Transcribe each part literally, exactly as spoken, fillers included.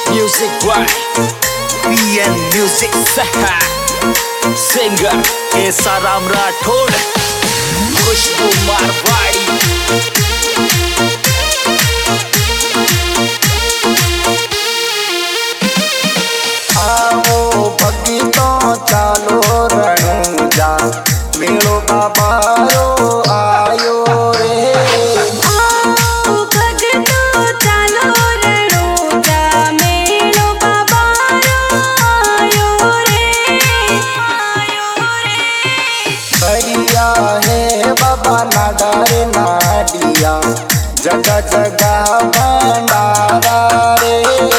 Music by P N Music Saha. Singer Esaram Rathod, Khushbu Marwadi. आओ भक्तों चालो रणु जा मेलो बाबा रो आयो रे। आओ भक्तों चालो रणु जा मेलो बाबा रो आयो रे आयो रे। बढ़िया है बाबा नाडारे नाडिया जगह जगह भंडारा रे।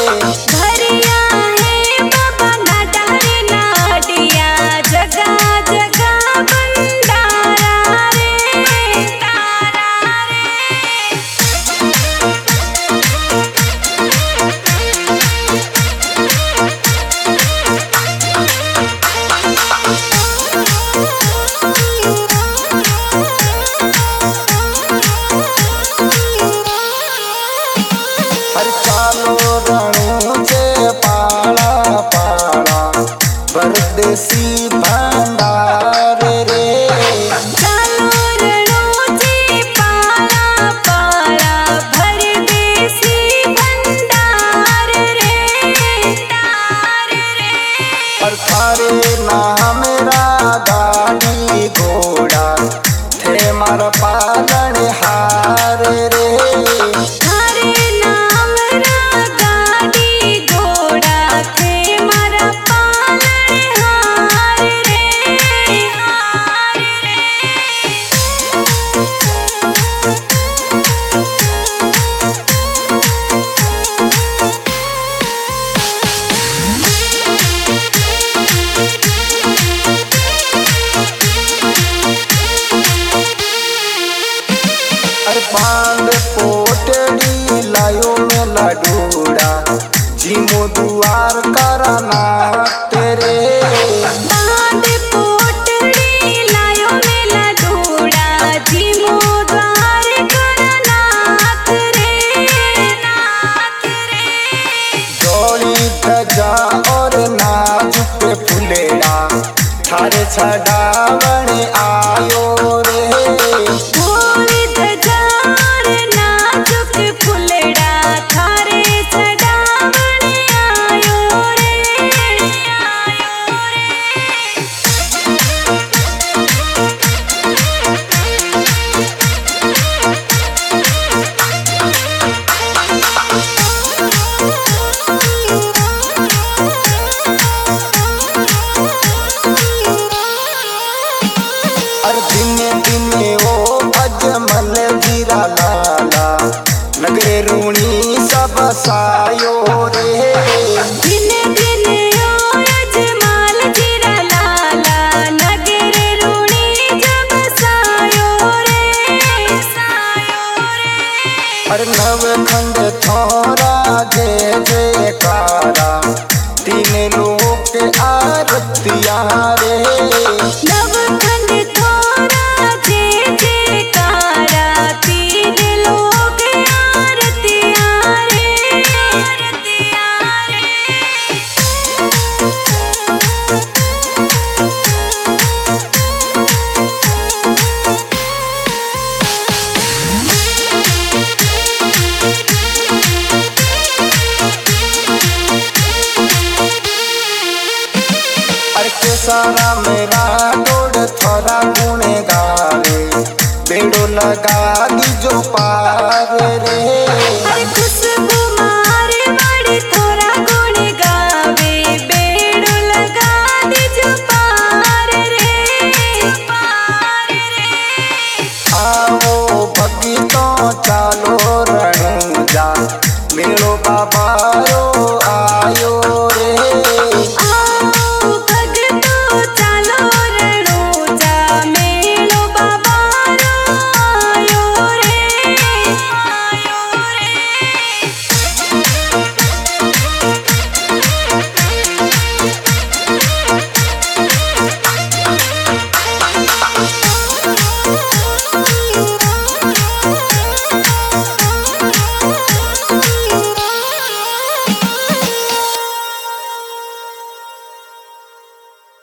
परदेसी भंडार रे। चालो रणु जी पाला पाला परदेसी भंडार रे तार रे। पर थारे नाम मेरा गाड़ी घोड़ा थे मार पालन हार रे। बांध पोटड़ी लायो में लडूड़ा जीमो दुआर करना तेरे। बांध पोटड़ी लायो में लडूड़ा जीमो द्वार करना तेरे नाथ रे। जोड़ी धजा और नाजुक फुलेड़ा थारे छड़ावण आयो रे। अजमल जीरा लाला नगरे रूणी सब सायो रे। दिन दिन ओ अजमल जीरा लाला नगरे रूणी जब सायो रे सायो रे। हर नव खंड थोरा जय जयकारा तीन लोक आरतिया रे। नव खंड थोरा जय जयकारा तीन लोक आरतिया रे आरतिया रे। के सारा मेरा डोड़ थोड़ा गुण गावे बेड़ो लगा दी जो पार रे। खुशबू मार बड़ी थोड़ा गुण गावे बेड़ो लगा दी जो पार रे पार रे। आओ भक्तों चालो रणु जा मेलो बाबा रो